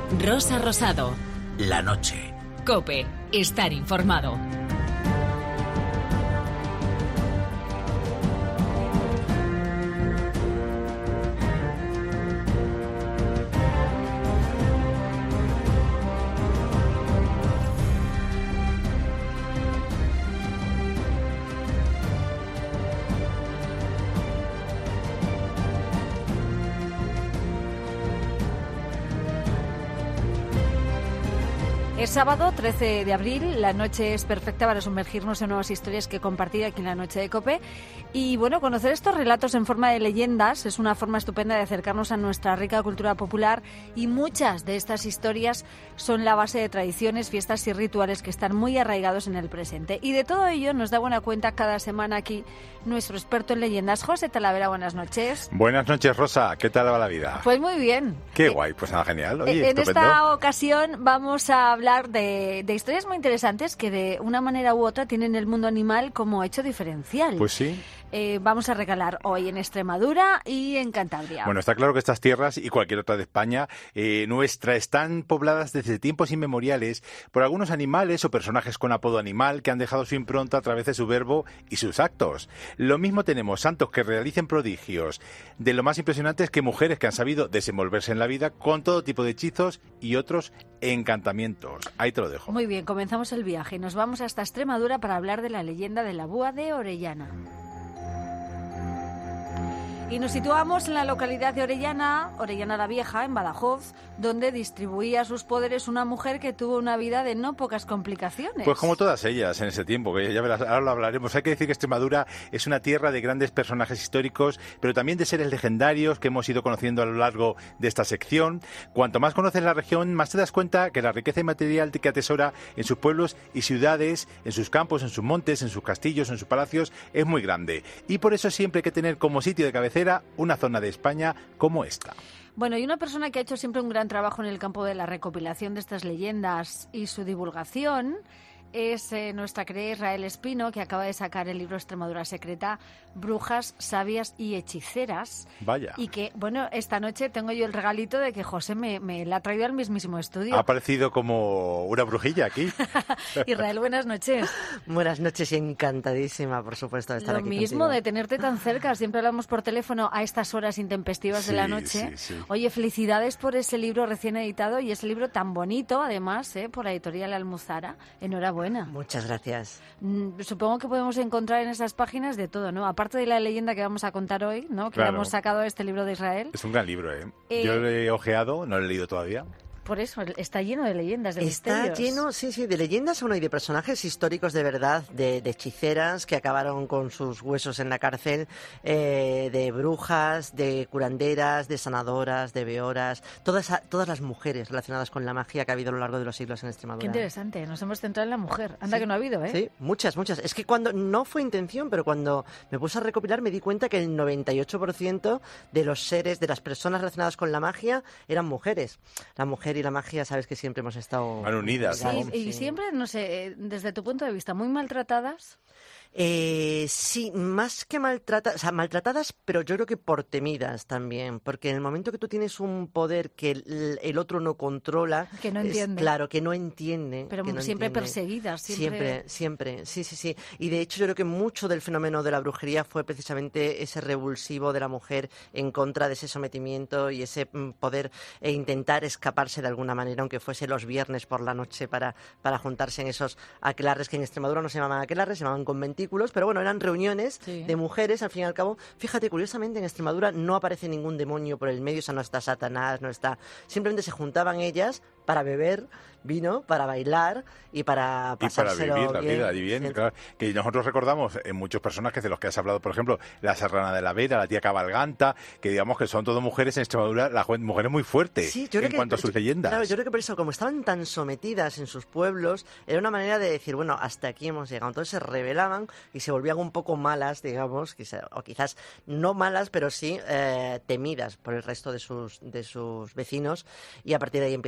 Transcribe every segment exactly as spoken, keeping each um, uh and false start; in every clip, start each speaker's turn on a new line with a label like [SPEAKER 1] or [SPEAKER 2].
[SPEAKER 1] Rosa Rosado.
[SPEAKER 2] La noche.
[SPEAKER 1] COPE. Estar informado.
[SPEAKER 3] Es sábado, trece de abril, la noche es perfecta para sumergirnos en nuevas historias que compartir aquí en la noche de COPE. Y bueno, conocer estos relatos en forma de leyendas es una forma estupenda de acercarnos a nuestra rica cultura popular, y muchas de estas historias son la base de tradiciones, fiestas y rituales que están muy arraigados en el presente. Y de todo ello nos da buena cuenta cada semana aquí nuestro experto en leyendas, José Talavera. Buenas noches.
[SPEAKER 4] Buenas noches, Rosa. ¿Qué tal va la vida?
[SPEAKER 3] Pues muy bien.
[SPEAKER 4] Qué
[SPEAKER 3] eh,
[SPEAKER 4] guay, pues nada, genial. Oye,
[SPEAKER 3] en
[SPEAKER 4] estupendo.
[SPEAKER 3] esta ocasión vamos a hablar de, de historias muy interesantes que de una manera u otra tienen el mundo animal como hecho diferencial.
[SPEAKER 4] Pues sí.
[SPEAKER 3] Eh, vamos a regalar hoy en Extremadura y en Cantabria.
[SPEAKER 4] Bueno, está claro que estas tierras y cualquier otra de España eh, nuestra están pobladas desde tiempos inmemoriales por algunos animales o personajes con apodo animal que han dejado su impronta a través de su verbo y sus actos. Lo mismo tenemos santos que realicen prodigios. De lo más impresionante es que mujeres que han sabido desenvolverse en la vida con todo tipo de hechizos y otros encantamientos. Ahí te lo dejo.
[SPEAKER 3] Muy bien, comenzamos el viaje y nos vamos hasta Extremadura para hablar de la leyenda de la búa de Orellana. Y nos situamos en la localidad de Orellana, Orellana la Vieja, en Badajoz, donde distribuía sus poderes una mujer que tuvo una vida de no pocas complicaciones.
[SPEAKER 4] Pues como todas ellas en ese tiempo, que ya verás, ahora lo hablaremos. Hay que decir que Extremadura es una tierra de grandes personajes históricos, pero también de seres legendarios que hemos ido conociendo a lo largo de esta sección. Cuanto más conoces la región, más te das cuenta que la riqueza inmaterial que atesora en sus pueblos y ciudades, en sus campos, en sus montes, en sus castillos, en sus palacios, es muy grande. Y por eso siempre hay que tener como sitio de cabecera una zona de España como esta.
[SPEAKER 3] Bueno, y una persona que ha hecho siempre un gran trabajo en el campo de la recopilación de estas leyendas y su divulgación es eh, nuestra querida Israel Espino, que acaba de sacar el libro Extremadura Secreta, Brujas, Sabias y Hechiceras.
[SPEAKER 4] Vaya.
[SPEAKER 3] Y que, bueno, esta noche tengo yo el regalito de que José me, me la ha traído al mismísimo estudio.
[SPEAKER 4] Ha aparecido como una brujilla aquí.
[SPEAKER 3] Israel, buenas noches.
[SPEAKER 5] Buenas noches y encantadísima, por supuesto, de estar
[SPEAKER 3] Lo
[SPEAKER 5] aquí
[SPEAKER 3] mismo,
[SPEAKER 5] contigo.
[SPEAKER 3] de tenerte tan cerca. Siempre hablamos por teléfono a estas horas intempestivas
[SPEAKER 4] Sí,
[SPEAKER 3] de la noche.
[SPEAKER 4] sí, sí.
[SPEAKER 3] Oye, felicidades por ese libro recién editado y ese libro tan bonito, además, ¿eh? Por la editorial Almuzara. Enhorabuena.
[SPEAKER 5] Muchas gracias.
[SPEAKER 3] Mm, Supongo que podemos encontrar en esas páginas de todo, ¿no? Aparte de la leyenda que vamos a contar hoy, ¿no? Que
[SPEAKER 4] Claro.
[SPEAKER 3] hemos sacado este libro de Israel.
[SPEAKER 4] Es un gran libro, ¿eh?
[SPEAKER 3] Eh,
[SPEAKER 4] Yo lo he ojeado, no lo he leído todavía.
[SPEAKER 3] Por eso, está lleno de leyendas, de
[SPEAKER 5] Está
[SPEAKER 3] misterios.
[SPEAKER 5] lleno, sí, sí, de leyendas bueno, y de personajes históricos de verdad, de, de hechiceras que acabaron con sus huesos en la cárcel, eh, de brujas, de curanderas, de sanadoras, de veoras, todas, todas las mujeres relacionadas con la magia que ha habido a lo largo de los siglos en Extremadura.
[SPEAKER 3] Qué interesante, nos hemos centrado en la mujer. Anda
[SPEAKER 5] Sí.
[SPEAKER 3] que no ha habido, ¿eh?
[SPEAKER 5] Sí, muchas, muchas. Es que cuando, no fue intención, pero cuando me puse a recopilar me di cuenta que el noventa y ocho por ciento de los seres, de las personas relacionadas con la magia, eran mujeres. La mujer y la magia, sabes que siempre hemos estado...
[SPEAKER 4] Van unidas,
[SPEAKER 3] Sí,
[SPEAKER 4] ¿no?
[SPEAKER 3] y siempre, no sé, eh, desde tu punto de vista, muy maltratadas.
[SPEAKER 5] Eh, sí, más que maltratadas, o sea, maltratadas, pero yo creo que por temidas también, porque en el momento que tú tienes un poder que el, el otro no controla,
[SPEAKER 3] Que no
[SPEAKER 5] es
[SPEAKER 3] entiende.
[SPEAKER 5] claro, que no entiende,
[SPEAKER 3] Pero
[SPEAKER 5] que no
[SPEAKER 3] siempre
[SPEAKER 5] entiende.
[SPEAKER 3] perseguidas, siempre...
[SPEAKER 5] Siempre, siempre, sí, sí, sí. Y de hecho yo creo que mucho del fenómeno de la brujería fue precisamente ese revulsivo de la mujer en contra de ese sometimiento y ese mm, poder e intentar escaparse de alguna manera, aunque fuese los viernes por la noche para, para juntarse en esos aquelarres que en Extremadura no se llamaban aquelarres, se llamaban conventículos, pero bueno, eran reuniones
[SPEAKER 3] Sí.
[SPEAKER 5] de mujeres, al fin y al cabo. Fíjate, curiosamente en Extremadura no aparece ningún demonio por el medio, o sea, no está Satanás, no está... Simplemente se juntaban ellas para beber vino, para bailar y para
[SPEAKER 4] Y para
[SPEAKER 5] pasárselo
[SPEAKER 4] vivir la
[SPEAKER 5] bien.
[SPEAKER 4] vida, y bien,
[SPEAKER 5] Sí.
[SPEAKER 4] claro. Que nosotros recordamos en muchos personajes de los que has hablado, por ejemplo, la Serrana de la Vera, la tía Cabalganta, que digamos que son todas mujeres en Extremadura, las mujeres muy fuertes
[SPEAKER 5] Sí, yo creo
[SPEAKER 4] en
[SPEAKER 5] que-
[SPEAKER 4] cuanto a sus leyendas.
[SPEAKER 5] Claro, yo creo que por eso, como estaban tan sometidas en sus pueblos, era una manera de decir, bueno, hasta aquí hemos llegado. Entonces se rebelaban y se volvían un poco malas, digamos, quizá- o quizás no malas, pero sí eh, temidas por el resto de sus, de sus vecinos, y a partir de ahí empieza la leyenda.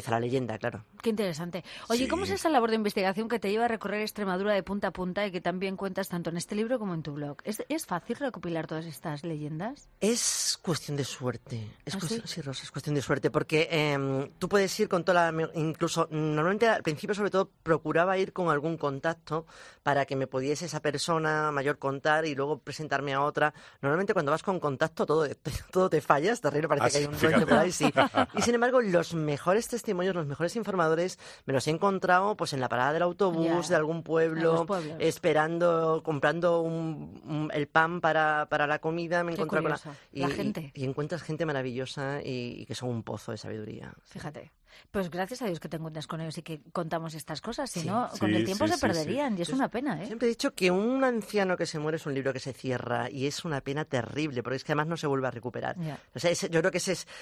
[SPEAKER 5] leyenda, claro.
[SPEAKER 3] Qué interesante. Oye,
[SPEAKER 4] Sí.
[SPEAKER 3] ¿cómo es esa labor de investigación que te lleva a recorrer Extremadura de punta a punta y que también cuentas tanto en este libro como en tu blog? ¿Es, es fácil recopilar todas estas leyendas?
[SPEAKER 5] Es cuestión de suerte. Es
[SPEAKER 3] ¿Ah,
[SPEAKER 5] cuestión,
[SPEAKER 3] sí?
[SPEAKER 5] sí, Rosa, es cuestión de suerte, porque eh, tú puedes ir con toda la... Incluso, normalmente al principio, sobre todo, procuraba ir con algún contacto para que me pudiese esa persona mayor contar y luego presentarme a otra. Normalmente cuando vas con contacto todo, todo te falla, es terrible, parece
[SPEAKER 4] Ah,
[SPEAKER 5] que hay
[SPEAKER 4] sí,
[SPEAKER 5] un duende
[SPEAKER 4] fíjate.
[SPEAKER 5] por ahí, sí. Y sin embargo, los mejores testimonios, los mejores informadores, me los he encontrado pues en la parada del autobús
[SPEAKER 3] Ya,
[SPEAKER 5] de algún
[SPEAKER 3] en
[SPEAKER 5] pueblo,
[SPEAKER 3] los pueblos.
[SPEAKER 5] esperando, comprando un, un- el pan para, para la comida, me he
[SPEAKER 3] Qué
[SPEAKER 5] encontrado con
[SPEAKER 3] curioso.
[SPEAKER 5] y,
[SPEAKER 3] La
[SPEAKER 5] y-
[SPEAKER 3] gente.
[SPEAKER 5] Y, encuentras gente maravillosa y, y que son un pozo de sabiduría.
[SPEAKER 3] Fíjate. Pues gracias a Dios que te encuentras con ellos y que contamos estas cosas. Si
[SPEAKER 5] Sí.
[SPEAKER 3] no, con
[SPEAKER 4] Sí,
[SPEAKER 3] el tiempo
[SPEAKER 4] sí,
[SPEAKER 3] se
[SPEAKER 4] sí,
[SPEAKER 3] perderían y es
[SPEAKER 5] Yo
[SPEAKER 3] una pena, ¿eh?
[SPEAKER 5] Siempre he dicho que un anciano que se muere es un libro que se cierra y es una pena terrible, porque es que además no se vuelve a recuperar.
[SPEAKER 3] Ya.
[SPEAKER 5] O sea, ese- yo creo que ese es,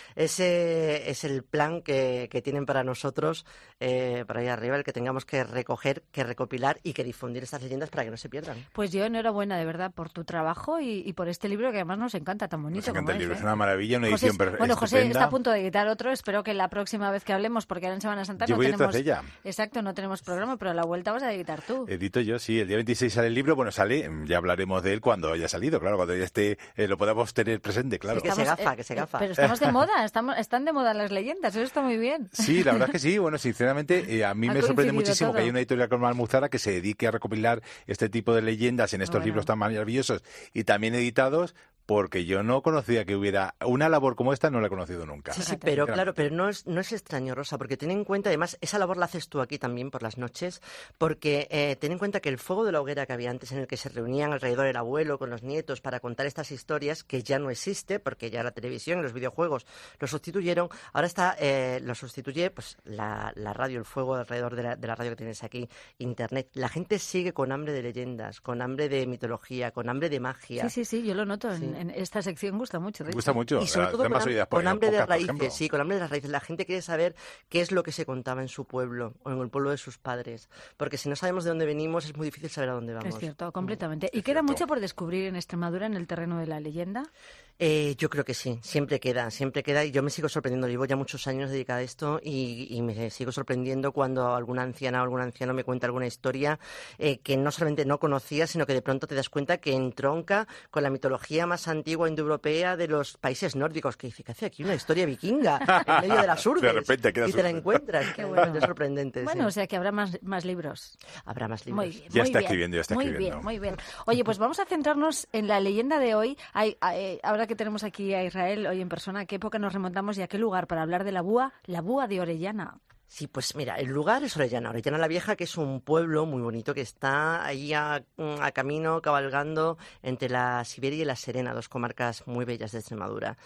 [SPEAKER 5] ese es el plan que, que tienen para nosotros, eh, por ahí arriba, el que tengamos que recoger, que recopilar y que difundir estas leyendas para que no se pierdan.
[SPEAKER 3] Pues yo enhorabuena de verdad por tu trabajo y, y por este libro que además nos encanta, tan bonito
[SPEAKER 4] Nos encanta
[SPEAKER 3] como
[SPEAKER 4] el libro,
[SPEAKER 3] es.
[SPEAKER 4] es
[SPEAKER 3] ¿eh?
[SPEAKER 4] una maravilla, una
[SPEAKER 3] José,
[SPEAKER 4] edición perfecta.
[SPEAKER 3] bueno, José está a punto de editar otro. Espero que la próxima vez que hablemos, porque ahora en Semana Santa
[SPEAKER 4] Yo
[SPEAKER 3] no
[SPEAKER 4] voy
[SPEAKER 3] tenemos...
[SPEAKER 4] detrás de ella.
[SPEAKER 3] Exacto, no tenemos programa, pero a la vuelta vas a editar tú.
[SPEAKER 4] Edito yo, sí. El día veintiséis sale el libro. Bueno, sale, ya hablaremos de él cuando haya salido, claro, cuando ya esté, eh, lo podamos tener presente, claro.
[SPEAKER 5] Que se gafa, que se gafa.
[SPEAKER 3] Pero estamos de moda, estamos, están de moda las leyendas, eso está muy bien.
[SPEAKER 4] Sí, la verdad es que sí. Bueno, sinceramente, eh, a mí
[SPEAKER 3] Ha
[SPEAKER 4] me sorprende
[SPEAKER 3] coincidido
[SPEAKER 4] muchísimo
[SPEAKER 3] todo.
[SPEAKER 4] que haya una editorial como Almuzara que se dedique a recopilar este tipo de leyendas en estos
[SPEAKER 3] Bueno.
[SPEAKER 4] libros tan maravillosos y también editados, porque yo no conocía que hubiera una labor como esta, no la he conocido nunca.
[SPEAKER 5] Sí, sí,
[SPEAKER 3] Fíjate.
[SPEAKER 5] pero
[SPEAKER 4] Sinceramente.
[SPEAKER 5] claro, pero no es, no es extraño, Rosa, porque ten en cuenta, además, esa labor la haces tú aquí también por las noches, porque eh, ten en cuenta que el fuego de la hoguera que había antes, en el que se reunían alrededor el abuelo con los nietos para contar estas historias, que ya no existe, porque ya la televisión y los videojuegos lo sustituyeron, ahora está, eh, lo sustituye pues la, la radio, el fuego alrededor de la, de la radio que tienes aquí, internet. La gente sigue con hambre de leyendas, con hambre de mitología, con hambre de magia.
[SPEAKER 3] Sí, sí, sí, yo lo noto. En,
[SPEAKER 5] Sí.
[SPEAKER 3] en esta sección gusta mucho. De
[SPEAKER 4] Me
[SPEAKER 3] hecho.
[SPEAKER 4] gusta mucho.
[SPEAKER 5] Y sobre
[SPEAKER 4] Las
[SPEAKER 5] todo con,
[SPEAKER 4] demás
[SPEAKER 5] ham-
[SPEAKER 4] oídas,
[SPEAKER 5] con
[SPEAKER 4] por
[SPEAKER 5] hambre de
[SPEAKER 4] ejemplo, por ejemplo.
[SPEAKER 5] raíces, sí, con hambre de raíces. La gente quiere saber qué es lo que se contaba en su pueblo o en el pueblo de sus padres, porque si no sabemos de dónde venimos es muy difícil saber a dónde vamos.
[SPEAKER 3] Es cierto, completamente. ¿Y
[SPEAKER 4] Es
[SPEAKER 3] queda
[SPEAKER 4] cierto.
[SPEAKER 3] mucho por descubrir en Extremadura en el terreno de la leyenda?
[SPEAKER 5] Eh, yo creo que sí, siempre queda, siempre queda y yo me sigo sorprendiendo. Llevo ya muchos años dedicada a esto y, y me sigo sorprendiendo cuando alguna anciana o algún anciano me cuenta alguna historia eh, que no solamente no conocía, sino que de pronto te das cuenta que entronca con la mitología más antigua indoeuropea de los países nórdicos, que dice que hace aquí una historia vikinga en medio de las urbes.
[SPEAKER 4] De repente quedas
[SPEAKER 5] y te la
[SPEAKER 4] sorprendido.
[SPEAKER 5] encuentras.
[SPEAKER 3] Qué bueno.
[SPEAKER 5] Es sorprendente.
[SPEAKER 3] Bueno, o
[SPEAKER 5] sí.
[SPEAKER 3] sea que habrá más, más libros.
[SPEAKER 5] Habrá más libros.
[SPEAKER 3] Muy bien,
[SPEAKER 4] Ya
[SPEAKER 3] muy
[SPEAKER 4] está
[SPEAKER 3] bien,
[SPEAKER 4] escribiendo, ya está
[SPEAKER 3] muy
[SPEAKER 4] escribiendo.
[SPEAKER 3] bien, muy bien. Oye, pues vamos a centrarnos en la leyenda de hoy. Hay, hay- ahora que tenemos aquí a Israel hoy en persona, ¿a qué época nos remontamos y a qué lugar para hablar de la búa? La búa de Orellana.
[SPEAKER 5] Sí, pues mira, el lugar es Orellana, Orellana la Vieja, que es un pueblo muy bonito que está ahí a, a camino, cabalgando entre la Siberia y la Serena, dos comarcas muy bellas de Extremadura.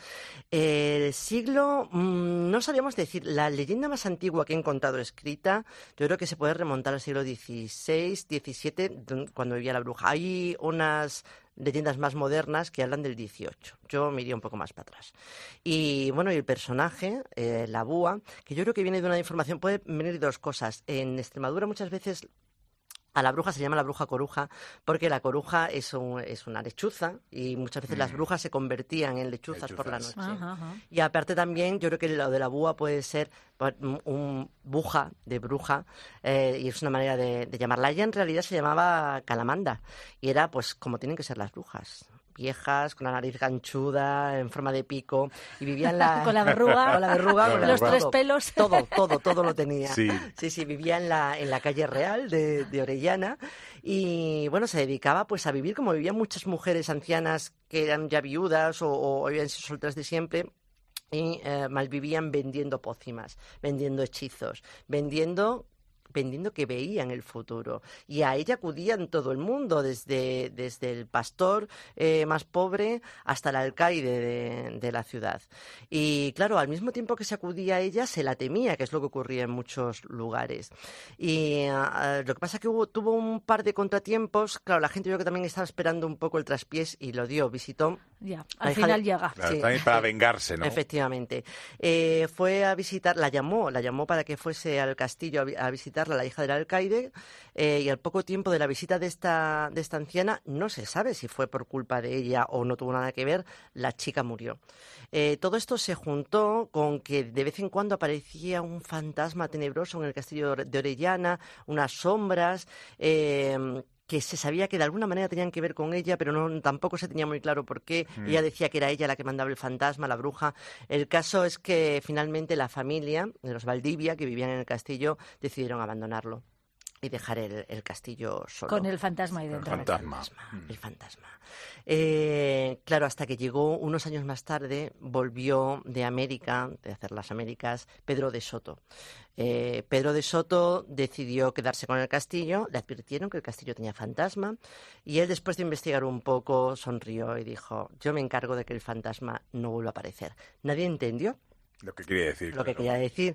[SPEAKER 5] El siglo, mmm, no sabíamos decir, la leyenda más antigua que he encontrado escrita, yo creo que se puede remontar al siglo dieciséis, diecisiete, don- cuando vivía la bruja. Hay unas leyendas más modernas que hablan del dieciocho. Yo me iría un poco más para atrás. Y bueno, y el personaje, eh, la búa, que yo creo que viene de una información, puede venir de dos cosas. En Extremadura muchas veces a la bruja se llama la bruja coruja porque la coruja es, un- es una lechuza y muchas veces las brujas se convertían en lechuzas, por la
[SPEAKER 4] Lechuzas.
[SPEAKER 5] noche.
[SPEAKER 3] Ajá, ajá.
[SPEAKER 5] Y aparte también yo creo que lo de la búa puede ser pues, un- un buja de bruja eh, y es una manera de, de llamarla. Ella en realidad se llamaba Calamanda y era pues como tienen que ser las brujas. Viejas, con la nariz ganchuda, en forma de pico, y vivía en la...
[SPEAKER 3] Con la verruga,
[SPEAKER 5] con la verruga, con la
[SPEAKER 3] los
[SPEAKER 5] verruga.
[SPEAKER 3] tres
[SPEAKER 5] Todo,
[SPEAKER 3] pelos.
[SPEAKER 5] Todo, todo, todo lo tenía.
[SPEAKER 4] Sí.
[SPEAKER 5] Sí, sí, vivía en la, en la calle Real de, de Orellana y, bueno, se dedicaba pues a vivir como vivían muchas mujeres ancianas que eran ya viudas o, o habían sido solteras de siempre y eh, malvivían vendiendo pócimas, vendiendo hechizos, vendiendo vendiendo que veían el futuro. Y a ella acudían todo el mundo, desde, desde el pastor eh, más pobre hasta el alcaide de, de la ciudad. Y claro, al mismo tiempo que se acudía a ella, se la temía, que es lo que ocurría en muchos lugares. Y uh, lo que pasa es que hubo, tuvo un par de contratiempos. Claro, la gente yo creo que también estaba esperando un poco el traspiés y lo dio. Visitó
[SPEAKER 3] Ya,
[SPEAKER 5] La
[SPEAKER 3] al
[SPEAKER 5] hija
[SPEAKER 3] final
[SPEAKER 5] de-
[SPEAKER 3] llega.
[SPEAKER 4] Claro,
[SPEAKER 5] Sí.
[SPEAKER 4] también para vengarse, ¿no?
[SPEAKER 5] Efectivamente. Eh, fue a visitar, la llamó, la llamó para que fuese al castillo a, vi- a visitarla visitarla, la hija del alcaide, eh, y al poco tiempo de la visita de esta, de esta anciana, no se sabe si fue por culpa de ella o no tuvo nada que ver, la chica murió. Eh, todo esto se juntó con que de vez en cuando aparecía un fantasma tenebroso en el castillo de Orellana, unas sombras... Eh, que se sabía que de alguna manera tenían que ver con ella, pero no tampoco se tenía muy claro por qué. Mm. Ella decía que era ella la que mandaba el fantasma, la bruja. El caso es que finalmente la familia de los Valdivia, que vivían en el castillo, decidieron abandonarlo y dejar el, el castillo solo.
[SPEAKER 3] Con el fantasma ahí dentro.
[SPEAKER 4] El fantasma.
[SPEAKER 5] El fantasma. El fantasma. Eh, claro, hasta que llegó unos años más tarde, volvió de América, de hacer las Américas, Pedro de Soto. Eh, Pedro de Soto decidió quedarse con el castillo, le advirtieron que el castillo tenía fantasma y él, después de investigar un poco, sonrió y dijo: yo me encargo de que el fantasma no vuelva a aparecer. Nadie entendió
[SPEAKER 4] lo que quería decir.
[SPEAKER 5] Lo que
[SPEAKER 4] claro.
[SPEAKER 5] quería decir.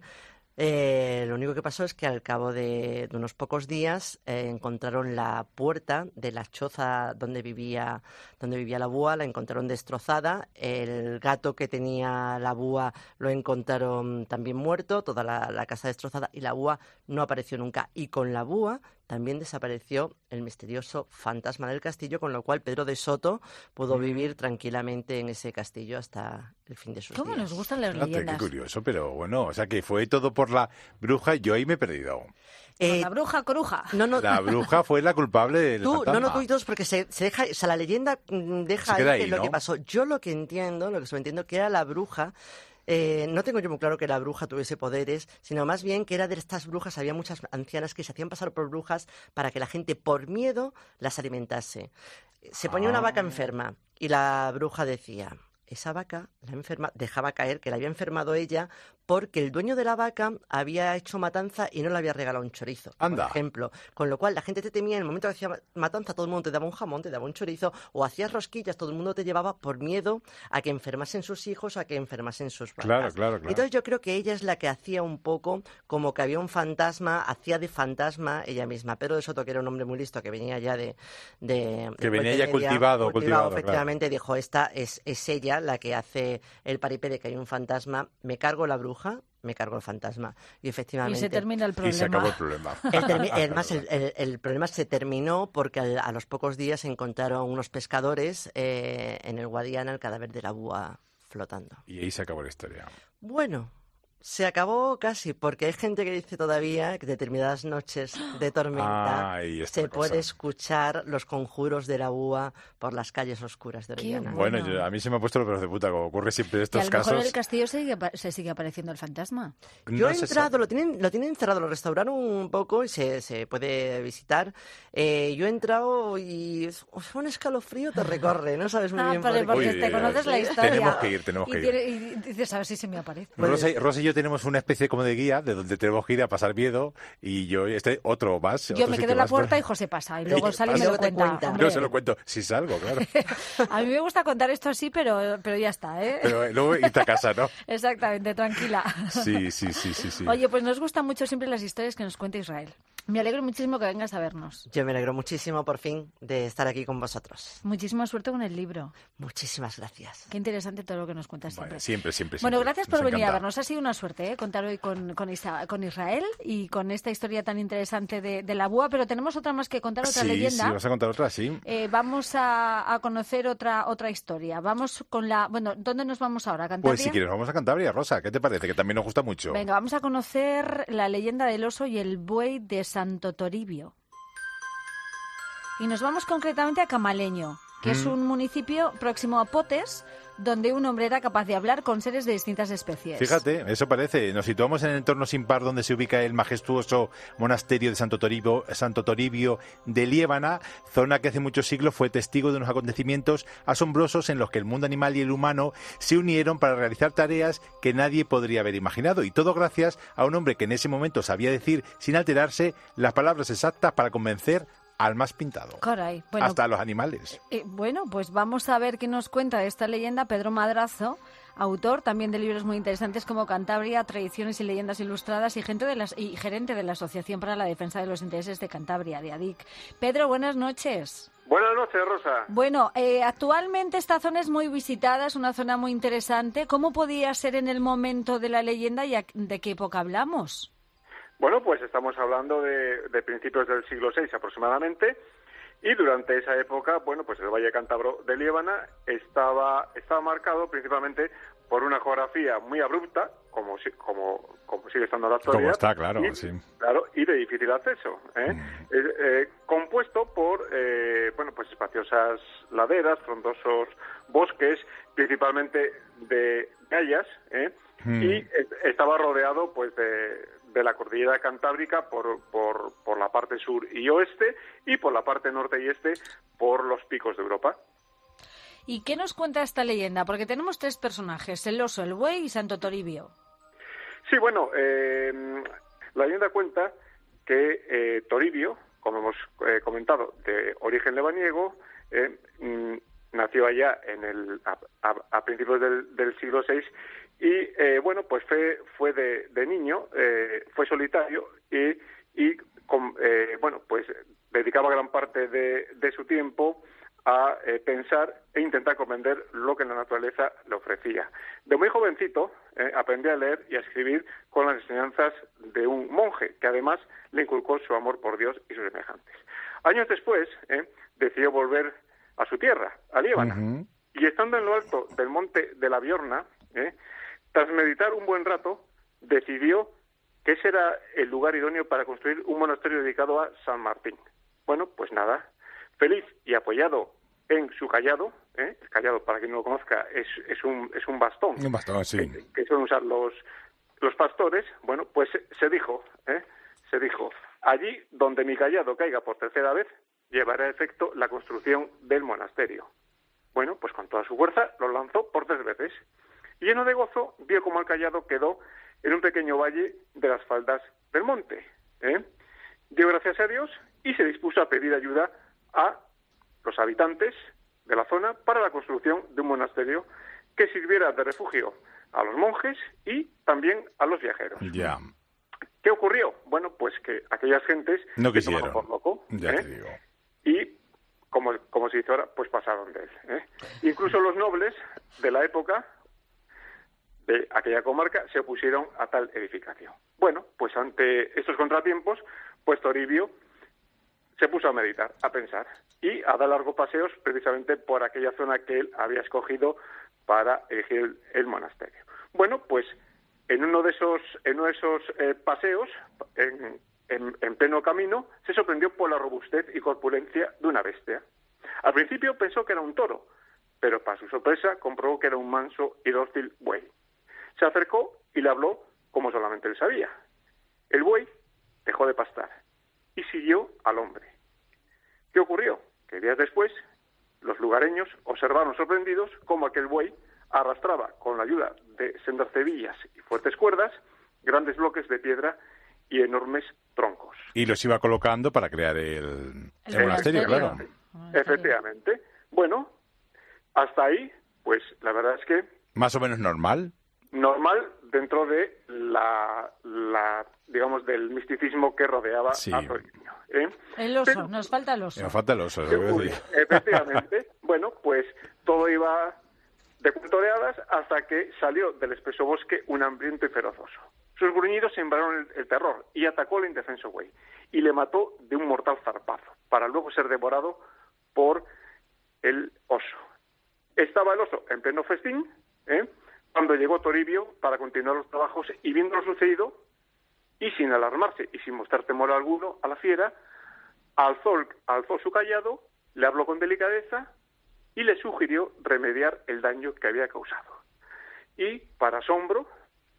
[SPEAKER 5] Eh, lo único que pasó es que al cabo de, de unos pocos días eh, encontraron la puerta de la choza donde vivía, donde vivía la búa, la encontraron destrozada. El gato que tenía la búa lo encontraron también muerto, toda la, la casa destrozada, y la búa no apareció nunca. Y con la búa también desapareció el misterioso fantasma del castillo, con lo cual Pedro de Soto pudo vivir tranquilamente en ese castillo hasta el fin de sus
[SPEAKER 3] ¿Cómo
[SPEAKER 5] días.
[SPEAKER 3] nos gustan las
[SPEAKER 4] Fíjate,
[SPEAKER 3] leyendas?
[SPEAKER 4] qué curioso, pero bueno, o sea que fue todo por la bruja y yo ahí me he perdido.
[SPEAKER 3] Eh,
[SPEAKER 5] Eh,
[SPEAKER 3] la bruja coruja.
[SPEAKER 5] no, no,
[SPEAKER 4] La bruja fue la culpable del
[SPEAKER 5] Tú,
[SPEAKER 4] fantasma.
[SPEAKER 5] no, no, tú y todos, porque se, se deja, o sea, la leyenda mm, deja
[SPEAKER 4] Se queda
[SPEAKER 5] ahí,
[SPEAKER 4] ahí,
[SPEAKER 5] lo
[SPEAKER 4] ¿no?
[SPEAKER 5] que pasó. Yo lo que entiendo, lo que entiendo, que era la bruja. Eh, no tengo yo muy claro que la bruja tuviese poderes, sino más bien que era de estas brujas, había muchas ancianas que se hacían pasar por brujas para que la gente, por miedo, las alimentase. Se ponía
[SPEAKER 4] Ah.
[SPEAKER 5] una vaca enferma y la bruja decía: esa vaca, la enferma, dejaba caer que la había enfermado ella porque el dueño de la vaca había hecho matanza y no le había regalado un chorizo,
[SPEAKER 4] Anda.
[SPEAKER 5] por ejemplo. Con lo cual la gente te temía, en el momento que hacía matanza todo el mundo te daba un jamón, te daba un chorizo, o hacías rosquillas, todo el mundo te llevaba por miedo a que enfermasen sus hijos o a que enfermasen sus vacas.
[SPEAKER 4] Claro, claro, claro.
[SPEAKER 5] Entonces yo creo que ella es la que hacía un poco como que había un fantasma, hacía de fantasma ella misma. Pedro de Soto, que era un hombre muy listo, que venía ya de... de
[SPEAKER 4] Que
[SPEAKER 5] de
[SPEAKER 4] venía
[SPEAKER 5] Puente
[SPEAKER 4] ya
[SPEAKER 5] Media,
[SPEAKER 4] cultivado, cultivado,
[SPEAKER 5] efectivamente, dijo: esta es, es ella la que hace el paripé de que hay un fantasma, me cargo la bruja, me cargo el fantasma. Y
[SPEAKER 3] Y
[SPEAKER 5] efectivamente...
[SPEAKER 3] se termina el
[SPEAKER 4] Y
[SPEAKER 3] problema.
[SPEAKER 4] se acabó el problema.
[SPEAKER 5] El termi- Además, el, el- el problema se terminó porque al- a los pocos días encontraron unos pescadores eh, en el Guadiana el cadáver de la búa flotando.
[SPEAKER 4] Y ahí se acabó la historia.
[SPEAKER 5] Bueno, se acabó casi, porque hay gente que dice todavía que determinadas noches de tormenta
[SPEAKER 4] Ay, esta
[SPEAKER 5] se
[SPEAKER 4] cosa.
[SPEAKER 5] puede escuchar los conjuros de la búa por las calles oscuras de
[SPEAKER 3] Qué
[SPEAKER 5] Orellana.
[SPEAKER 4] Bueno,
[SPEAKER 3] Bueno.
[SPEAKER 4] yo- a mí se me ha puesto los pelos de puta, como ocurre siempre en
[SPEAKER 3] Que a
[SPEAKER 4] estos
[SPEAKER 3] lo mejor
[SPEAKER 4] casos.
[SPEAKER 3] en el castillo se sigue, se sigue apareciendo el fantasma.
[SPEAKER 5] Yo
[SPEAKER 4] No
[SPEAKER 5] he
[SPEAKER 4] se
[SPEAKER 5] entrado,
[SPEAKER 4] sabe.
[SPEAKER 5] lo tienen, lo tienen cerrado, lo restauraron un poco y se, se puede visitar. Eh, yo he entrado y es- un escalofrío te recorre, no sabes muy
[SPEAKER 3] Ah,
[SPEAKER 5] bien
[SPEAKER 3] pero
[SPEAKER 5] por
[SPEAKER 3] porque
[SPEAKER 4] Uy,
[SPEAKER 3] te
[SPEAKER 4] uy,
[SPEAKER 3] conoces
[SPEAKER 4] uy.
[SPEAKER 3] la historia.
[SPEAKER 4] Tenemos que ir, tenemos
[SPEAKER 3] y
[SPEAKER 4] que ir.
[SPEAKER 3] tiene- Y dices, a ver si se me aparece.
[SPEAKER 4] Rosa, y- Rosa y yo tenemos una especie como de guía de donde tenemos que ir a pasar miedo y yo este otro más.
[SPEAKER 3] Yo
[SPEAKER 4] otro
[SPEAKER 3] me
[SPEAKER 4] sitio
[SPEAKER 3] quedo en la
[SPEAKER 4] más.
[SPEAKER 3] puerta y José pasa. Y luego sale y me
[SPEAKER 5] luego
[SPEAKER 3] lo
[SPEAKER 5] te
[SPEAKER 3] cuenta.
[SPEAKER 5] cuenta.
[SPEAKER 3] hombre.
[SPEAKER 4] No se lo cuento si salgo, claro.
[SPEAKER 3] A mí me gusta contar esto así, pero, pero ya está, ¿eh?
[SPEAKER 4] Pero eh, luego irte a casa, ¿no?
[SPEAKER 3] Exactamente, tranquila.
[SPEAKER 4] Sí, sí, sí, sí, sí.
[SPEAKER 3] Oye, pues nos gustan mucho siempre las historias que nos cuenta Israel. Me alegro muchísimo que vengas a vernos.
[SPEAKER 5] Yo me alegro muchísimo por fin de estar aquí con vosotros.
[SPEAKER 3] Muchísima suerte con el libro.
[SPEAKER 5] Muchísimas gracias.
[SPEAKER 3] Qué interesante todo lo que nos cuentas siempre.
[SPEAKER 4] Bueno, siempre, siempre,
[SPEAKER 3] Bueno,
[SPEAKER 4] siempre.
[SPEAKER 3] gracias por
[SPEAKER 4] Nos
[SPEAKER 3] venir a
[SPEAKER 4] encanta.
[SPEAKER 3] vernos. Ha sido una suerte ¿eh? contar hoy con, con, Isa- con Israel y con esta historia tan interesante de, de la búa, pero tenemos otra más que contar, otra
[SPEAKER 4] Sí,
[SPEAKER 3] leyenda.
[SPEAKER 4] sí, vas a contar otra, sí.
[SPEAKER 3] Eh, vamos a, a conocer otra otra historia. Vamos con la... Bueno, ¿dónde nos vamos ahora? ¿A Cantabria?
[SPEAKER 4] Pues si quieres, vamos a Cantabria, Rosa. ¿Qué te parece? Que también nos gusta mucho.
[SPEAKER 3] Venga, vamos a conocer la leyenda del oso y el buey de Santo Toribio. Y nos vamos concretamente a Camaleño, que es
[SPEAKER 4] Mm.
[SPEAKER 3] un municipio próximo a Potes, donde un hombre era capaz de hablar con seres de distintas especies.
[SPEAKER 4] Fíjate, eso parece. Nos situamos en el entorno sin par donde se ubica el majestuoso monasterio de Santo Toribio, Santo Toribio de Liébana, zona que hace muchos siglos fue testigo de unos acontecimientos asombrosos en los que el mundo animal y el humano se unieron para realizar tareas que nadie podría haber imaginado. Y todo gracias a un hombre que en ese momento sabía decir, sin alterarse, las palabras exactas para convencer al más pintado.
[SPEAKER 3] Caray, bueno,
[SPEAKER 4] Hasta a los animales.
[SPEAKER 3] eh, bueno, pues vamos a ver qué nos cuenta de esta leyenda Pedro Madrazo, autor también de libros muy interesantes como Cantabria, Tradiciones y Leyendas Ilustradas y, gente de las, y gerente de la Asociación para la Defensa de los Intereses de Cantabria, de A D I C. Pedro, buenas noches.
[SPEAKER 2] Buenas noches, Rosa.
[SPEAKER 3] Bueno, eh, actualmente esta zona es muy visitada, es una zona muy interesante. ¿Cómo podía ser en el momento de la leyenda y a- de qué época hablamos?
[SPEAKER 2] Bueno, pues estamos hablando de, de principios del siglo seis aproximadamente, y durante esa época, bueno, pues el Valle Cántabro de Liébana estaba, estaba marcado principalmente por una geografía muy abrupta, como, si, como, como sigue estando en la actualidad.
[SPEAKER 4] Como está, claro,
[SPEAKER 2] y,
[SPEAKER 4] sí.
[SPEAKER 2] Claro, y de difícil acceso, ¿eh? Mm. Eh, eh, compuesto por, eh, bueno, pues espaciosas laderas, frondosos bosques, principalmente de hayas, ¿eh? Mm. Y eh, estaba rodeado, pues, de... de la cordillera cantábrica por, por, por la parte sur y oeste, y por la parte norte y este por los picos de Europa.
[SPEAKER 3] ¿Y qué nos cuenta esta leyenda? Porque tenemos tres personajes, el oso, el buey y Santo Toribio.
[SPEAKER 2] Sí, bueno, eh, la leyenda cuenta que eh, Toribio, como hemos eh, comentado, de origen lebaniego, eh, mm, nació allá en el, a, a, a principios del, del siglo seis. Y, eh, bueno, pues fue, fue de, de niño, eh, fue solitario y, y con, eh, bueno, pues dedicaba gran parte de, de su tiempo a eh, pensar e intentar comprender lo que la naturaleza le ofrecía. De muy jovencito eh, aprendió a leer y a escribir con las enseñanzas de un monje, que además le inculcó su amor por Dios y sus semejantes. Años después, eh, decidió volver a su tierra, a Liébana, uh-huh. y estando en lo alto del monte de la Biorna, eh, tras meditar un buen rato, decidió que ese era el lugar idóneo para construir un monasterio dedicado a San Martín. Bueno, pues nada, feliz y apoyado en su cayado, ¿eh? El cayado, para quien no lo conozca, es, es, un, es un bastón,
[SPEAKER 4] un bastón sí.
[SPEAKER 2] que, que suelen usar los, los pastores. Bueno, pues se dijo, ¿eh? se dijo, allí donde mi cayado caiga por tercera vez, llevará a efecto la construcción del monasterio. Bueno, pues con toda su fuerza lo lanzó por tres veces. Lleno de gozo, vio cómo el cayado quedó en un pequeño valle de las faldas del monte. ¿eh? Dio gracias a Dios y se dispuso a pedir ayuda a los habitantes de la zona para la construcción de un monasterio que sirviera de refugio a los monjes y también a los viajeros.
[SPEAKER 4] Ya.
[SPEAKER 2] ¿Qué ocurrió? Bueno, pues que aquellas gentes
[SPEAKER 4] no
[SPEAKER 2] se
[SPEAKER 4] quisieron.
[SPEAKER 2] tomaron por loco.
[SPEAKER 4] Ya
[SPEAKER 2] ¿eh?
[SPEAKER 4] te digo.
[SPEAKER 2] Y como, como se dice ahora, pues pasaron de él. ¿eh? Incluso los nobles de la época de aquella comarca se opusieron a tal edificación. Bueno, pues ante estos contratiempos, pues Toribio se puso a meditar, a pensar y a dar largos paseos precisamente por aquella zona que él había escogido para elegir el, el monasterio. Bueno, pues en uno de esos, en uno de esos eh, paseos, en, en, en pleno camino, se sorprendió por la robustez y corpulencia de una bestia. Al principio pensó que era un toro, pero para su sorpresa comprobó que era un manso y dócil buey. Se acercó y le habló como solamente él sabía. El buey dejó de pastar y siguió al hombre. ¿Qué ocurrió? Que días después, los lugareños observaron sorprendidos cómo aquel buey arrastraba, con la ayuda de sendas cebillas y fuertes cuerdas, grandes bloques de piedra y enormes troncos.
[SPEAKER 4] Y los iba colocando para crear el, el, el monasterio, claro.
[SPEAKER 2] Efectivamente. Bueno, hasta ahí, pues la verdad es que...
[SPEAKER 4] Más o menos normal.
[SPEAKER 2] Normal dentro de la, la digamos, del misticismo que rodeaba
[SPEAKER 4] sí.
[SPEAKER 2] a Toribio. ¿eh?
[SPEAKER 3] El oso,
[SPEAKER 2] Pero,
[SPEAKER 3] nos falta el oso.
[SPEAKER 4] Nos falta el oso,
[SPEAKER 2] uy, efectivamente. Bueno, pues todo iba de cuento de hadas hasta que salió del espeso bosque un hambriento y feroz oso. Sus gruñidos sembraron el, el terror y atacó al indefenso buey y le mató de un mortal zarpazo, para luego ser devorado por el oso. Estaba el oso en pleno festín, ¿eh? cuando llegó Toribio para continuar los trabajos y viendo lo sucedido, y sin alarmarse y sin mostrar temor alguno a la fiera, alzó, alzó su cayado, le habló con delicadeza y le sugirió remediar el daño que había causado. Y, para asombro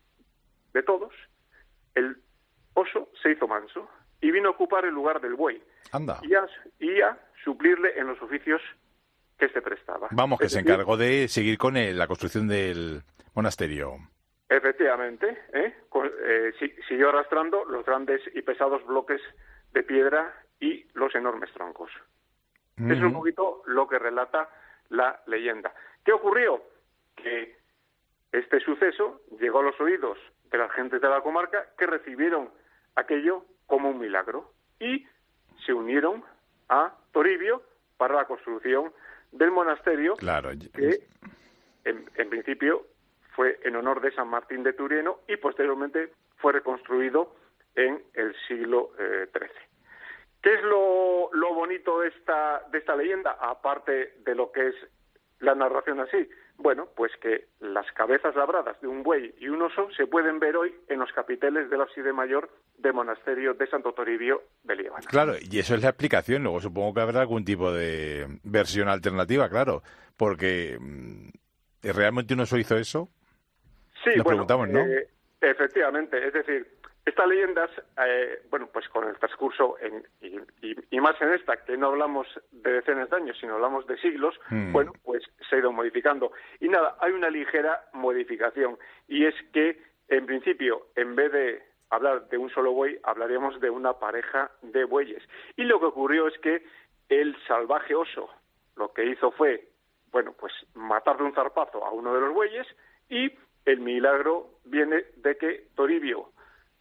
[SPEAKER 2] de todos, el oso se hizo manso y vino a ocupar el lugar del buey.
[SPEAKER 4] Anda.
[SPEAKER 2] Y a, y a suplirle en los oficios que se prestaba.
[SPEAKER 4] Vamos, que
[SPEAKER 2] es
[SPEAKER 4] se
[SPEAKER 2] decir,
[SPEAKER 4] encargó de seguir con el, la construcción del monasterio.
[SPEAKER 2] Efectivamente, ¿eh? Con, eh, si, siguió arrastrando los grandes y pesados bloques de piedra y los enormes troncos. Mm. Eso es un poquito lo que relata la leyenda. ¿Qué ocurrió? Que este suceso llegó a los oídos de las gentes de la comarca, que recibieron aquello como un milagro y se unieron a Toribio para la construcción del monasterio,
[SPEAKER 4] claro.
[SPEAKER 2] que en, en principio fue en honor de San Martín de Turieno y posteriormente fue reconstruido en siglo eh, trece. ¿Qué es lo, lo bonito de esta, de esta leyenda, aparte de lo que es la narración así? Bueno, pues que las cabezas labradas de un buey y un oso se pueden ver hoy en los capiteles del ábside mayor del monasterio de Santo Toribio de Liébana.
[SPEAKER 4] Claro, y eso es la explicación. Luego supongo que habrá algún tipo de versión alternativa, claro, porque ¿realmente un oso hizo eso?
[SPEAKER 2] Sí,
[SPEAKER 4] Nos
[SPEAKER 2] bueno,
[SPEAKER 4] preguntamos, ¿no?
[SPEAKER 2] Eh, efectivamente, es decir, estas leyendas, eh, bueno, pues con el transcurso, en, y, y, y más en esta, que no hablamos de decenas de años, sino hablamos de siglos, mm. bueno, pues se ha ido modificando. Y nada, hay una ligera modificación, y es que, en principio, en vez de hablar de un solo buey, hablaríamos de una pareja de bueyes. Y lo que ocurrió es que el salvaje oso lo que hizo fue, bueno, pues matar de un zarpazo a uno de los bueyes, y el milagro viene de que Toribio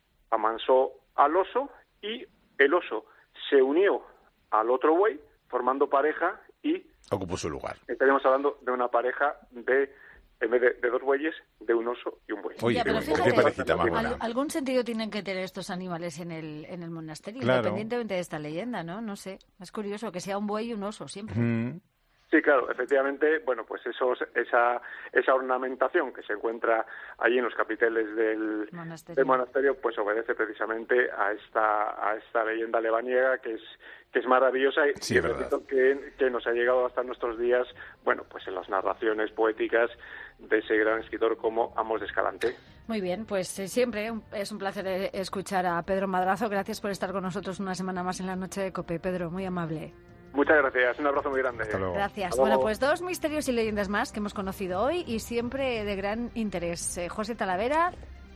[SPEAKER 2] amansó al oso y el oso se unió al otro buey formando pareja y
[SPEAKER 4] ocupó su lugar.
[SPEAKER 2] Estaríamos hablando de una pareja de, en vez de, de dos bueyes, de un oso y un buey.
[SPEAKER 4] Oye,
[SPEAKER 3] ya, pero
[SPEAKER 4] qué,
[SPEAKER 3] fíjate,
[SPEAKER 4] qué parecita más buena.
[SPEAKER 3] Al, algún sentido tienen que tener estos animales en el, en el monasterio,
[SPEAKER 4] claro.
[SPEAKER 3] Independientemente de esta leyenda, ¿no? No sé, es curioso que sea un buey y un oso siempre.
[SPEAKER 4] Mm.
[SPEAKER 2] Sí, claro, efectivamente, bueno, pues esos, esa, esa ornamentación que se encuentra allí en los capiteles del monasterio. del monasterio, pues obedece precisamente a esta, a esta leyenda lebaniega que es, que es maravillosa y,
[SPEAKER 4] sí,
[SPEAKER 2] y repito que, que nos ha llegado hasta nuestros días, bueno, pues en las narraciones poéticas de ese gran escritor como Amos de Escalante.
[SPEAKER 3] Muy bien, pues eh, siempre es un placer escuchar a Pedro Madrazo. Gracias por estar con nosotros una semana más en la Noche de COPE. Pedro, muy amable.
[SPEAKER 2] Muchas gracias, un abrazo muy grande.
[SPEAKER 4] Hasta luego.
[SPEAKER 3] Gracias.
[SPEAKER 2] Hasta luego.
[SPEAKER 3] Bueno, pues dos misterios y leyendas más que hemos conocido hoy y siempre de gran interés. Eh, José Talavera.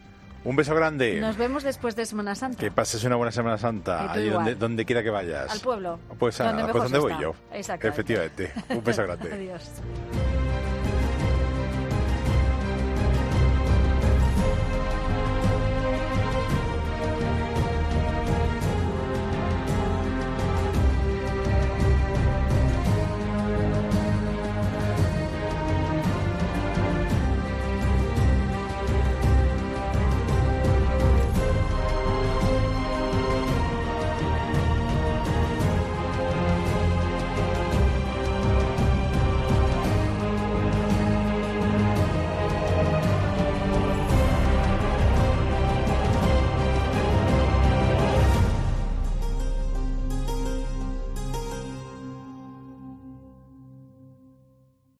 [SPEAKER 4] Un beso grande.
[SPEAKER 3] Nos vemos después de Semana Santa.
[SPEAKER 4] Que pases una buena Semana Santa, allí donde, donde quiera que vayas.
[SPEAKER 3] Al pueblo.
[SPEAKER 4] Pues a
[SPEAKER 3] donde,
[SPEAKER 4] pues donde voy yo.
[SPEAKER 3] Exactamente.
[SPEAKER 4] Efectivamente. Un beso grande.
[SPEAKER 3] Adiós.